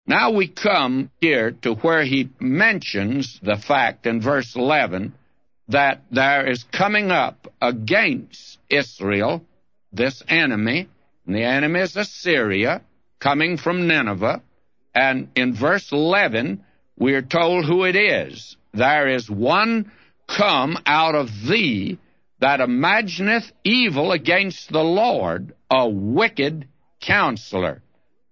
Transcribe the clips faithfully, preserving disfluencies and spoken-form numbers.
Now we come here to where he mentions the fact in verse eleven that there is coming up against Israel this enemy, and the enemy is Assyria, coming from Nineveh. And in verse eleven, we are told who it is. There is one come out of thee that imagineth evil against the Lord, a wicked counselor.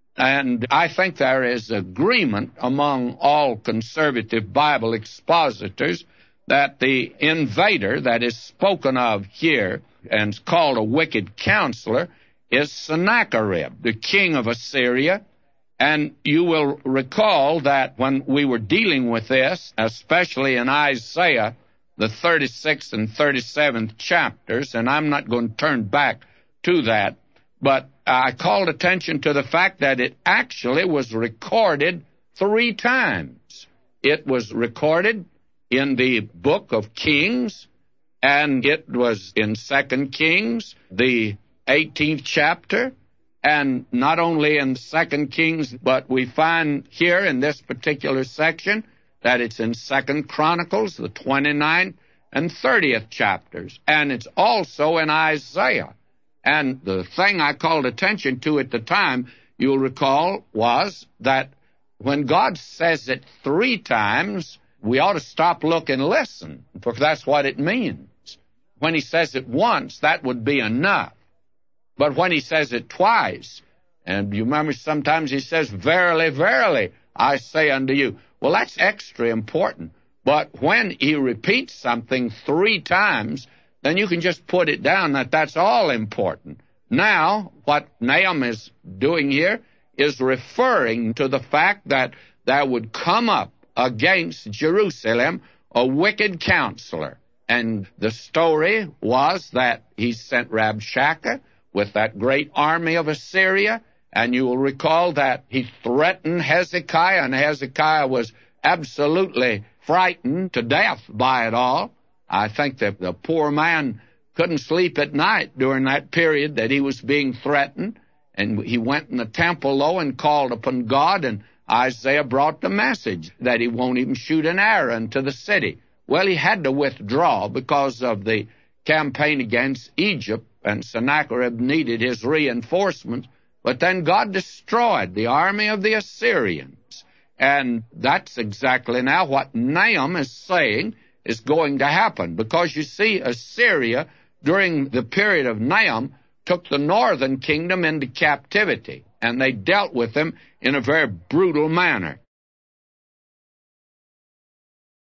And I think there is agreement among all conservative Bible expositors that the invader that is spoken of here and is called a wicked counselor is Sennacherib, the king of Assyria. And you will recall that when we were dealing with this, especially in Isaiah, the thirty-sixth and thirty-seventh chapters, and I'm not going to turn back to that, but I called attention to the fact that it actually was recorded three times. It was recorded in the book of Kings, and it was in Second Kings, the eighteenth chapter, and not only in Second Kings, but we find here in this particular section that it's in Second Chronicles, the twenty-ninth and thirtieth chapters, and it's also in Isaiah. And the thing I called attention to at the time, you'll recall, was that when God says it three times, we ought to stop, look, and listen, because that's what it means. When he says it once, that would be enough. But when he says it twice, and you remember sometimes he says, verily, verily, I say unto you. Well, that's extra important. But when he repeats something three times, then you can just put it down that that's all important. Now, what Nahum is doing here is referring to the fact that there would come up against Jerusalem a wicked counselor. And the story was that he sent Rabshakeh with that great army of Assyria, and you will recall that he threatened Hezekiah, and Hezekiah was absolutely frightened to death by it all. I think that the poor man couldn't sleep at night during that period that he was being threatened, and he went in the temple, low, and called upon God, and Isaiah brought the message that he won't even shoot an arrow into the city. Well, he had to withdraw because of the campaign against Egypt, and Sennacherib needed his reinforcements, but then God destroyed the army of the Assyrians. And that's exactly now what Nahum is saying is going to happen, because you see, Assyria, during the period of Nahum, took the northern kingdom into captivity, and they dealt with them in a very brutal manner.